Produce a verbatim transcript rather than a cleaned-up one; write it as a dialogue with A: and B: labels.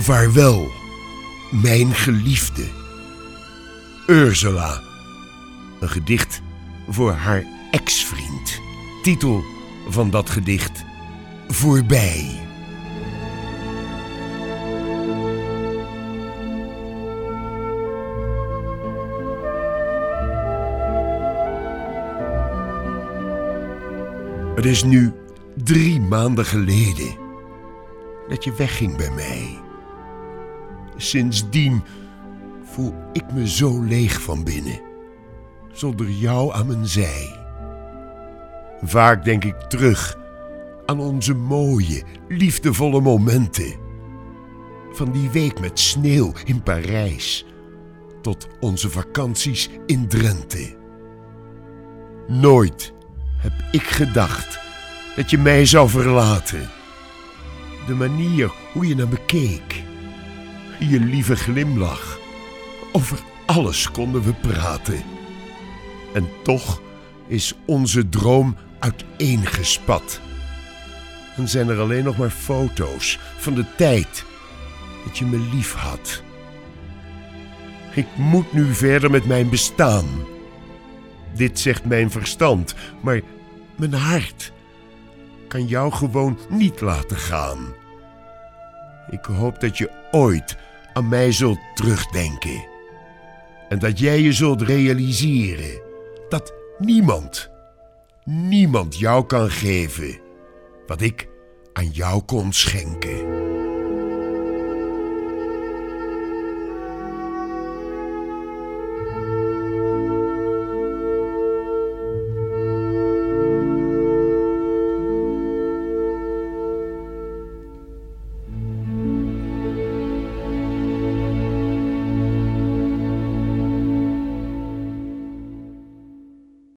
A: Vaarwel, mijn geliefde. Ursula. Een gedicht voor haar ex-vriend. Titel van dat gedicht: Voorbij. Het is nu drie maanden geleden dat je wegging bij mij. Sindsdien voel ik me zo leeg van binnen, zonder jou aan mijn zij. Vaak denk ik terug aan onze mooie, liefdevolle momenten. Van die week met sneeuw in Parijs tot onze vakanties in Drenthe. Nooit heb ik gedacht dat je mij zou verlaten. De manier hoe je naar me keek, je lieve glimlach, over alles konden we praten. En toch is onze droom uiteengespat. En zijn er alleen nog maar foto's van de tijd dat je me lief had. Ik moet nu verder met mijn bestaan. Dit zegt mijn verstand, maar mijn hart kan jou gewoon niet laten gaan. Ik hoop dat je ooit aan mij zult terugdenken. En dat jij je zult realiseren dat niemand, niemand jou kan geven wat ik aan jou kon schenken.